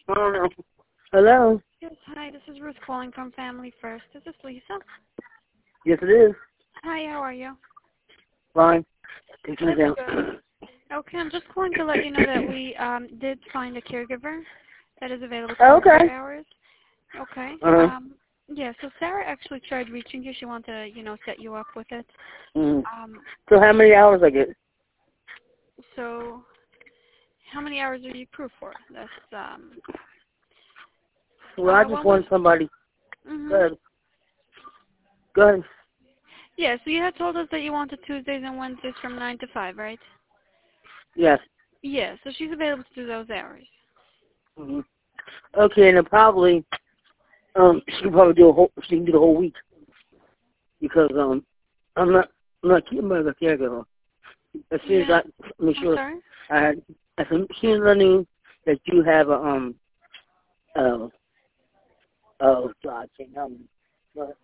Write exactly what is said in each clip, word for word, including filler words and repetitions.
I don't know. Hello? Yes, hi, this is Ruth calling from Family First. Is this Lisa? Yes, it is. Hi, how are you? Fine. Taking it That's down. good. Okay, I'm just calling to let you know that we um, did find a caregiver that is available to Oh, work okay. your hours. Okay. Uh-huh. Um, yeah, so Sarah actually tried reaching you. She wanted to, you know, set you up with it. Mm. Um, So how many hours I get? so how many hours are you approved for? That's, um, Well, I uh, just well, want somebody. mm-hmm. Go ahead. Go ahead. Yeah, so you had told us that you wanted Tuesdays and Wednesdays from nine to five, right? Yes. Yeah, so she's available to do those hours. Mm-hmm. Okay, and then probably, um, she can probably do a whole, she can do the whole week. Because, um, I'm not, I'm not keeping by the caregiver. As soon as Yeah. I make I'm sure sorry? I had, as soon as I knew that you have a, um, uh, oh, God, I can't help me. But,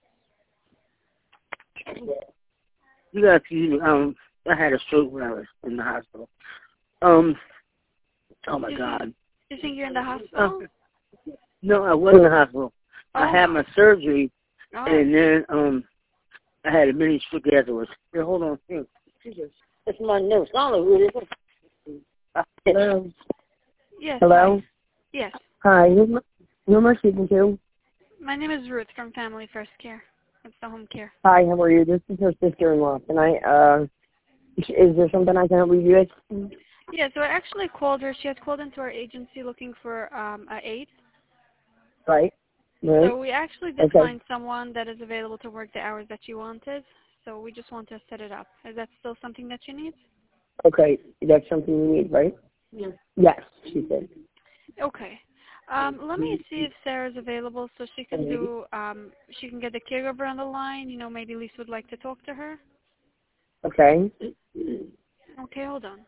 you got to, um, I had a stroke when I was in the hospital. Um, oh my You think, God. you think you're in the Uh, hospital? no, I wasn't in the hospital. I Oh had my. my surgery, Oh. and then, um, I had a mini stroke afterwards. Here, hold on. Here. It's my nose. I don't know who it is. Uh, Hello? Yes. Hello? Hi. Yes. Hi, who am I who am I speaking to? My name is Ruth from Family First Care. It's the home care. Hi, how are you? This is her sister-in-law. Can I, uh, is there something I can help you with? Yeah, so I actually called her. She had called into our agency looking for um, a aide. Right? Right? So we actually did Okay. find someone that is available to work the hours that you wanted. So we just want to set it up. Is that still something that you need? Okay, that's something you need, right? Yes. Yes, she said. Okay. Um, let me see if Sarah's available so she can Okay. do, um, she can get the caregiver on the line. You know, maybe Lisa would like to talk to her. Okay. Okay, hold on.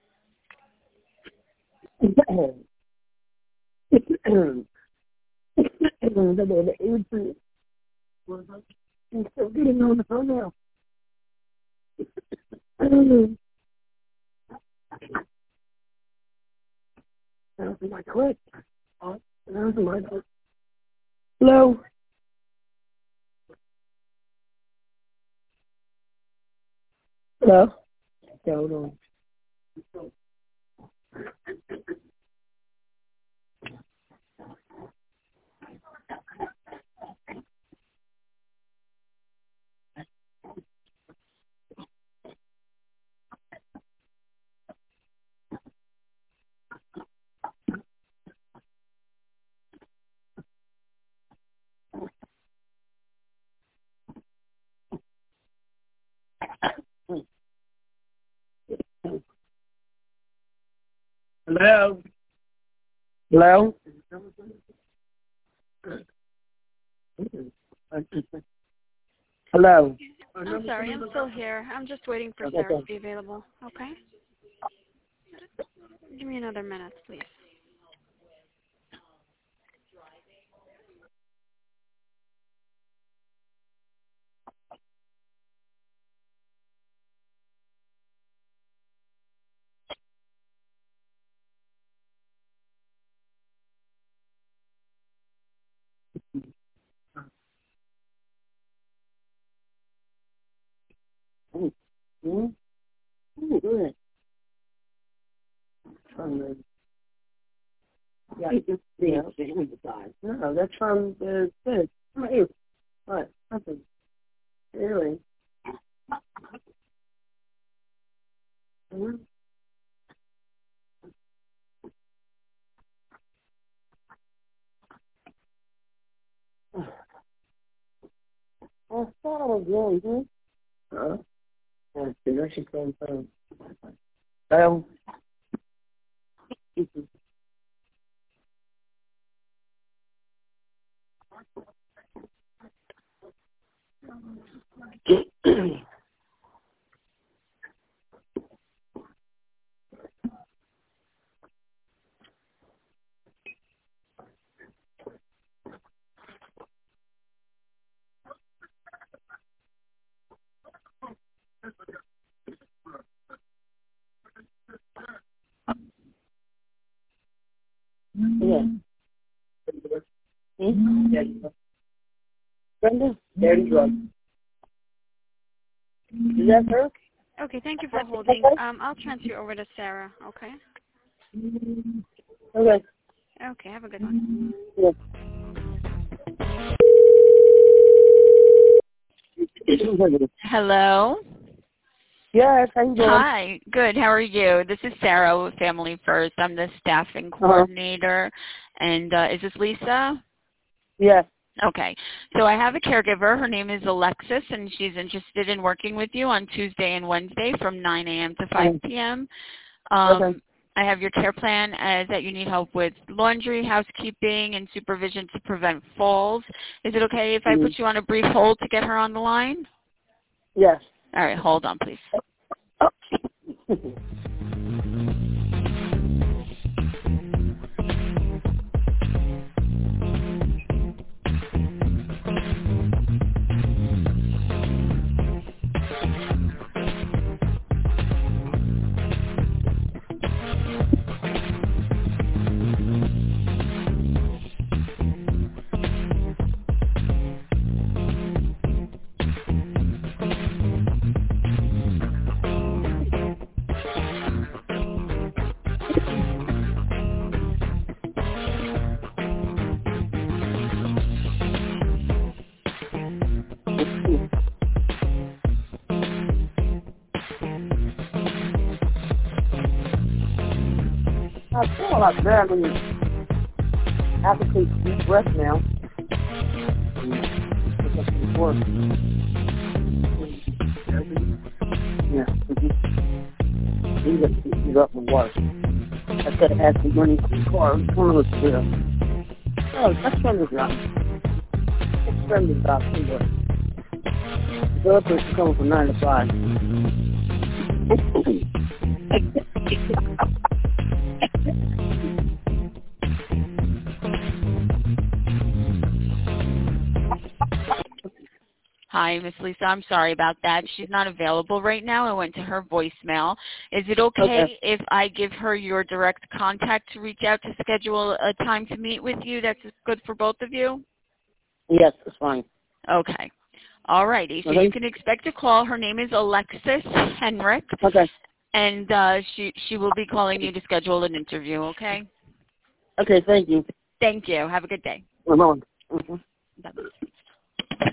I'm still getting on the phone now. That was my click. Oh, that was my click. Hello? Hello? Yeah, hold on. Hello? Hello? Hello? I'm sorry, I'm still here. I'm just waiting for Okay. Sarah to be available. Okay? Give me another minute, please. Mm. Mm. Ooh, good. Um, yeah. Yeah. No, that's from the good. Come here. What? Nothing. Really? Mm. I thought I was going to. Huh? Yeah, the nursing home phone. Hello? Yeah. Hmm? Daddy drug. Brenda? Daddy drug. Is that her? Okay, thank you for holding. Um, I'll transfer you over to Sarah, okay? Okay. Okay, have a good one. Yeah. Hello. Yes, how you doing? Hi. Good. How are you? This is Sarah with Family First. I'm the staffing coordinator. Uh-huh. And uh, is this Lisa? Yes. Okay. So I have a caregiver. Her name is Alexis, and she's interested in working with you on Tuesday and Wednesday from nine a.m. to five p.m. Um, Okay. I have your care plan as that you need help with laundry, housekeeping, and supervision to prevent falls. Is it okay if I Mm-hmm. put you on a brief hold to get her on the line? Yes. All right. Hold on, please. I feel a lot better when you have to take deep breath now. Before. Yeah. Mm-hmm. You got to get up and wash. I said I had some money for the car. One of us did. Oh, that's friend is out. That's friend is out anyway. The other person coming from nine to five. Hi, Miss Lisa. I'm sorry about that. She's not available right now. I went to her voicemail. Is it okay, Okay. if I give her your direct contact to reach out to schedule a time to meet with you that's good for both of you? Yes, it's fine. Okay. All righty. So Okay. you can expect a call. Her name is Alexis Henrik. Okay. And uh, she, she will be calling you to schedule an interview, okay? Okay, thank you. Thank you. Have a good day. Hold on. Mm-hmm. Bye-bye.